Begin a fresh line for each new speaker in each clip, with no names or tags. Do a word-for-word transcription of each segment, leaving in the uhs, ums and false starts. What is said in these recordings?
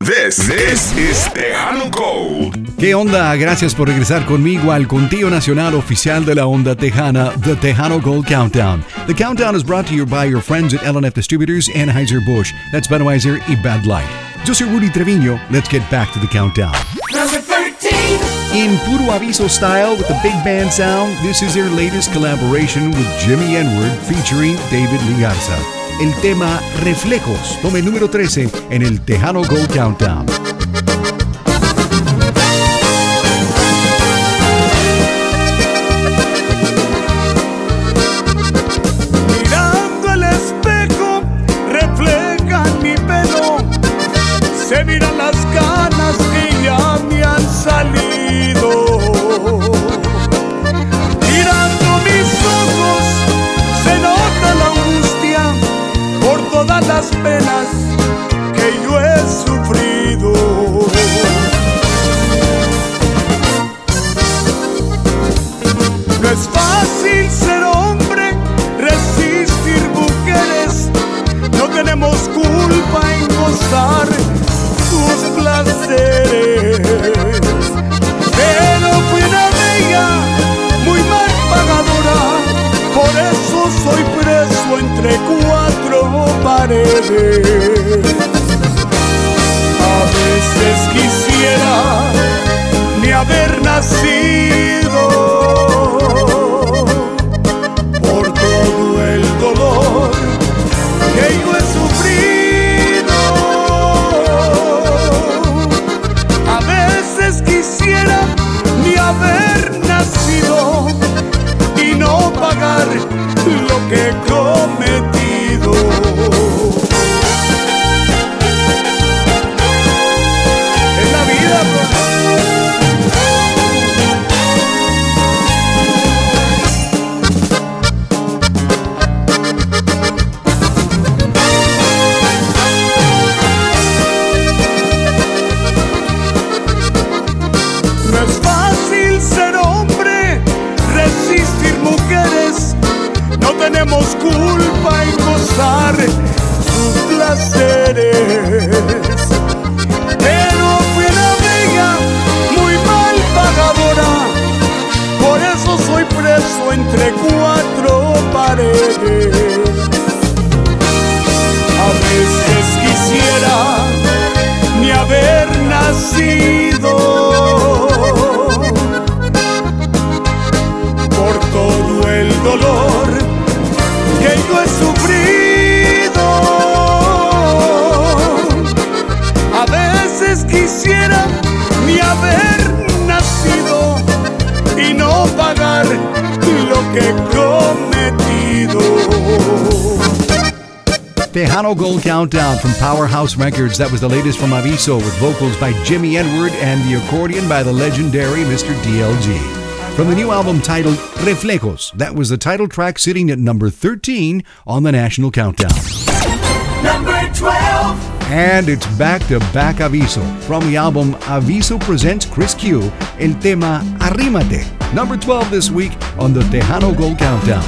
This, this is Tejano Gold.
¿Qué onda? Gracias por regresar conmigo al conteo nacional oficial de la onda tejana, The Tejano Gold Countdown. The countdown is brought to you by your friends at L and F Distributors, Anheuser-Busch. That's Budweiser y Bud Light. Yo soy Rudy Treviño. Let's get back to the countdown.
Number thirteen.
In puro aviso style with the big band sound, this is their latest collaboration with Jimmy N-Word featuring David Lee Garza. El tema Reflejos, tome número trece en el Tejano Gold Countdown.
Mirando el espejo, refleja mi pelo, se miran las ganas que ya me han salido. Mirando mis ojos, se nota la angustia por todas las penas que yo he sufrido. No es fácil ser hombre, resistir mujeres, no tenemos culpa en gozar sus placeres. Pero fui una bella, muy mal pagadora, por eso soy preso entre cuatro paredes. A veces quisiera ni haber nacido, por todo el dolor que yo he sufrido. A veces quisiera ni haber nacido y no pagar lo que he cometido. Es la vida, no es fácil ser hombre, resistir mujeres, no tenemos culpa en gozar sus placeres. Pero fui una bella, muy mal pagadora, por eso soy preso entre cuatro paredes. A veces quisiera ni haber nacido, por todo el dolor que yo he sufrido. A veces quisiera ni haber nacido y no pagar lo que he cometido.
Tejano Gold Countdown from Powerhouse Records. That was the latest from Aviso with vocals by Jimmy N-Word and the accordion by the legendary Mister D L G. From the new album titled Reflejos, that was the title track sitting at number thirteen on the national countdown.
Number twelve.
And it's back-to-back Aviso. From the album Aviso presents Chris Q, el tema Arrímate. Number twelve this week on the Tejano Gold Countdown.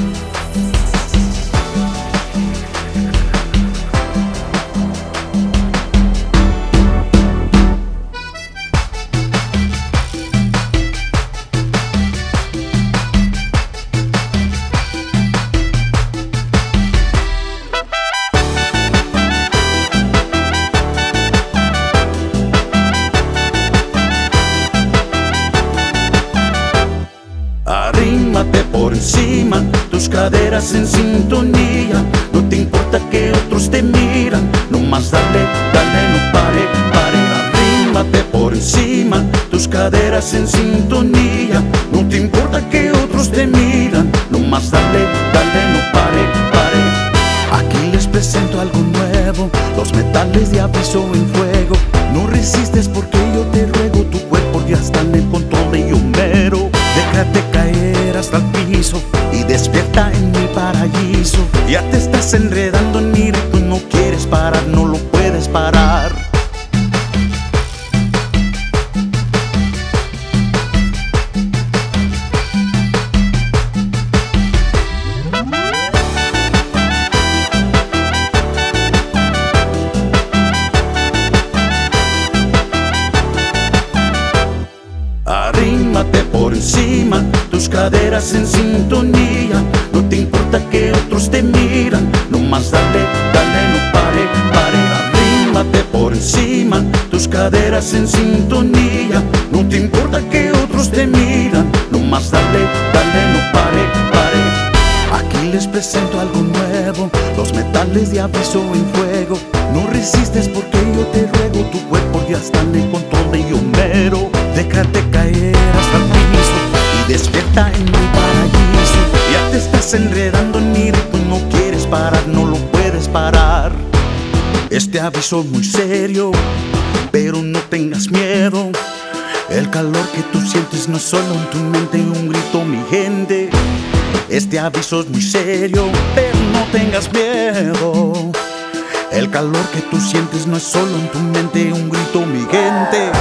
Arrímate por encima, tus caderas en sintonía. No te importa que otros te miran, nomás dale, dale, no pare, pare. Arrímate por encima, tus caderas en sintonía. No te importa que otros te miran, nomás dale, dale, no pare, pare. Aquí les presento algo nuevo, los metales de Aviso en fuego. No resistes porque yo te ruego, tu cuerpo ya está en el control de yo mero. Déjate caer hasta el piso y despierta en mi paraíso. Ya te estás enredando en mi ritmo, no quieres parar, no lo puedes parar. arrímate por encima, tus caderas en sintonía. No te importa que otros te miran, nomás dale, dale, no pare, pare. Arrímate por encima, tus caderas en sintonía. No te importa que otros te miran, nomás dale, dale, no pare, pare. Aquí les presento algo nuevo, los metales de aviso en fuego. No resistes porque yo te ruego, tu cuerpo ya está en control de yo mero. Déjate caer hasta el piso y despierta en mi paraíso. Ya te estás enredando en mi ritmo, no quieres parar, no lo puedes parar. Este aviso es muy serio, pero no tengas miedo. El calor que tú sientes no es solo en tu mente, un grito, mi gente. Este aviso es muy serio, pero no tengas miedo. El calor que tú sientes no es solo en tu mente, un grito, mi gente.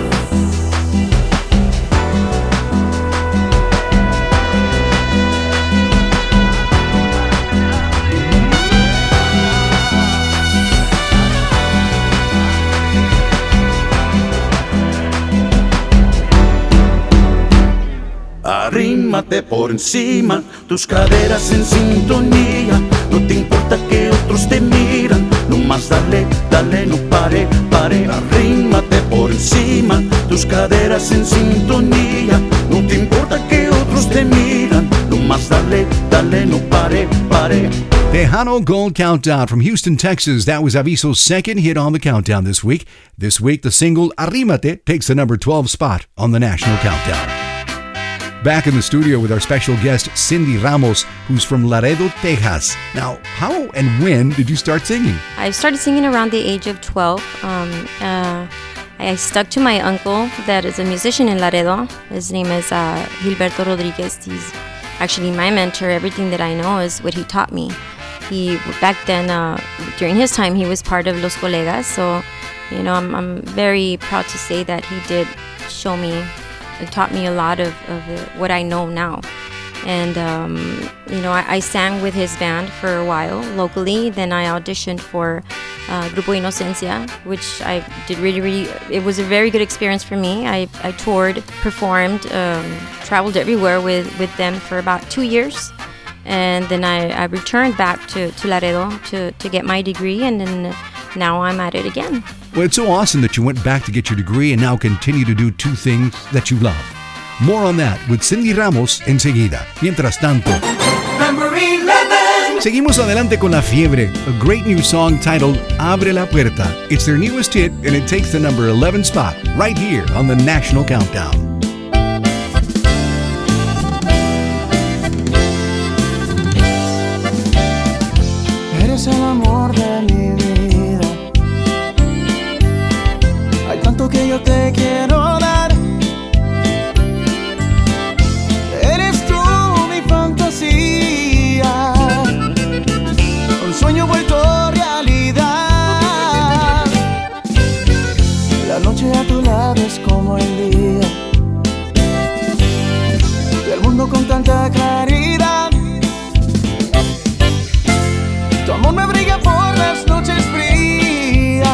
Arrímate por encima, tus caderas en sintonía. No te importa que otros te miran, nomás dale, dale, no pare, pare. Arrímate por encima, tus caderas en sintonía. No te importa que otros te miran, nomás dale, dale, no pare, pare.
Tejano Gold Countdown from Houston, Texas. That was Aviso's second hit on the countdown this week. This week, the single Arrímate takes the number twelve spot on the national countdown. Back in the studio with our special guest, Cindy Ramos, who's from Laredo, Texas. Now, how and when did you start singing?
I started singing around the age of twelve. Um, uh, I stuck to my uncle that is a musician in Laredo. His name is uh, Gilberto Rodriguez. He's actually my mentor. Everything that I know is what he taught me. He, back then, uh, during his time, he was part of Los Colegas. So, you know, I'm, I'm very proud to say that he did show me, it taught me a lot of, of the, what I know now. And, um, you know, I, I sang with his band for a while locally. Then I auditioned for uh, Grupo Inocencia, which I did really, really, it was a very good experience for me. I, I toured, performed, um, traveled everywhere with, with them for about two years. And then I, I returned back to, to Laredo to, to get my degree, and then now I'm at it again.
Well, it's so awesome that you went back to get your degree and now continue to do two things that you love. More on that with Cindy Ramos enseguida. Mientras tanto,
Number eleven.
Seguimos adelante con La Fiebre, a great new song titled Abre la Puerta. It's their newest hit, and it takes the number eleven spot right here on the National Countdown.
Eres el amor de mi vida. Hay tanto que yo te quiero dar. Eres tú mi fantasía, un sueño vuelto realidad. La noche a tu lado es como el día, y el mundo con tanta claridad. Tu amor me brilla por las noches frías.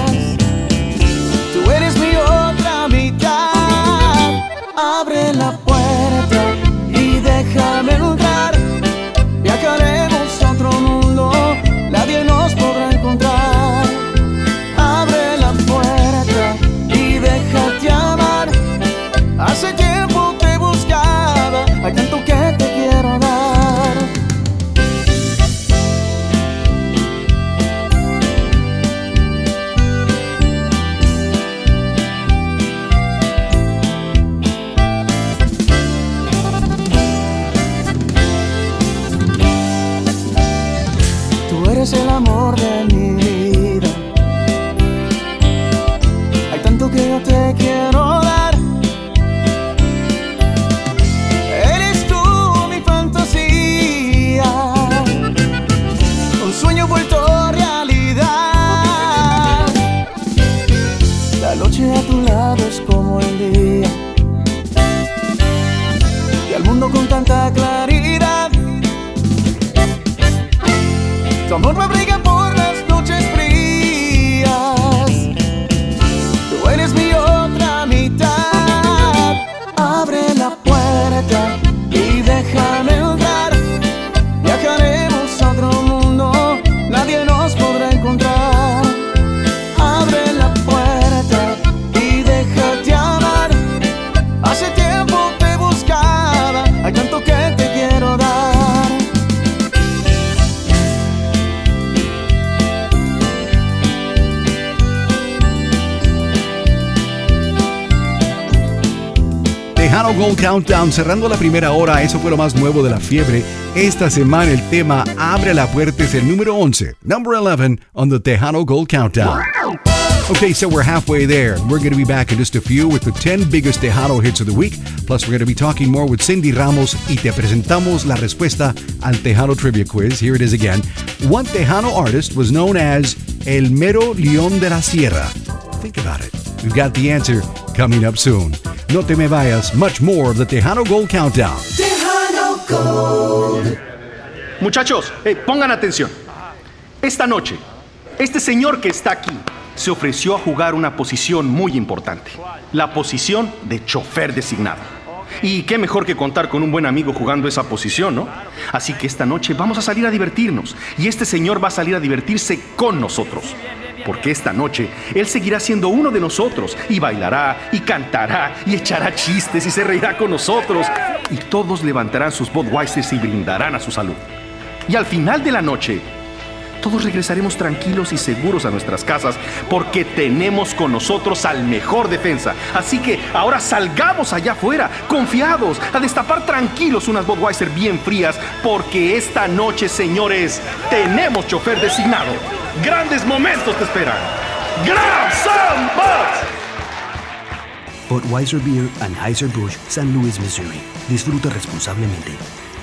Tú eres mi otra mitad. Abre la puerta y déjame entrar. Viajaremos a otro mundo, nadie nos podrá encontrar. Abre la puerta y déjate amar. Hace tiempo te buscaba, hay tanto que te quiero dar. Eres el amor de mi vida. Hay tanto que yo te quiero dar. Eres tú mi fantasía, un sueño vuelto realidad. La noche a tu lado es como el día, y el mundo con tanta claridad. Tu amor me abriga por las noches frías. Tú eres mi otra mitad. Abre
Tejano Gold Countdown, cerrando la primera hora, eso fue lo más nuevo de la fiebre. Esta semana el tema Abre la Puerta es el número once, number eleven on the Tejano Gold Countdown. Okay, so we're halfway there. We're going to be back in just a few with the ten biggest Tejano hits of the week. Plus, we're going to be talking more with Cindy Ramos y te presentamos la respuesta al Tejano Trivia Quiz. Here it is again. What Tejano artist was known as El Mero León de la Sierra? Think about it. We've got the answer coming up soon. No te me vayas. Much more of the Tejano Gold Countdown.
Tejano Gold.
Muchachos, eh, pongan atención. Esta noche, este señor que está aquí se ofreció a jugar una posición muy importante. La posición de chofer designado. Y qué mejor que contar con un buen amigo jugando esa posición, ¿no? Así que esta noche vamos a salir a divertirnos. Y este señor va a salir a divertirse con nosotros. Porque esta noche él seguirá siendo uno de nosotros. Y bailará, y cantará, y echará chistes, y se reirá con nosotros. Y todos levantarán sus Budweisers y brindarán a su salud. Y al final de la noche, todos regresaremos tranquilos y seguros a nuestras casas porque tenemos con nosotros al mejor defensa. Así que ahora salgamos allá afuera, confiados, a destapar tranquilos unas Budweiser bien frías porque esta noche, señores, tenemos chofer designado. Grandes momentos te esperan. ¡Grab some Buds!
Budweiser Beer, Anheuser-Busch, San Luis, Missouri. Disfruta responsablemente.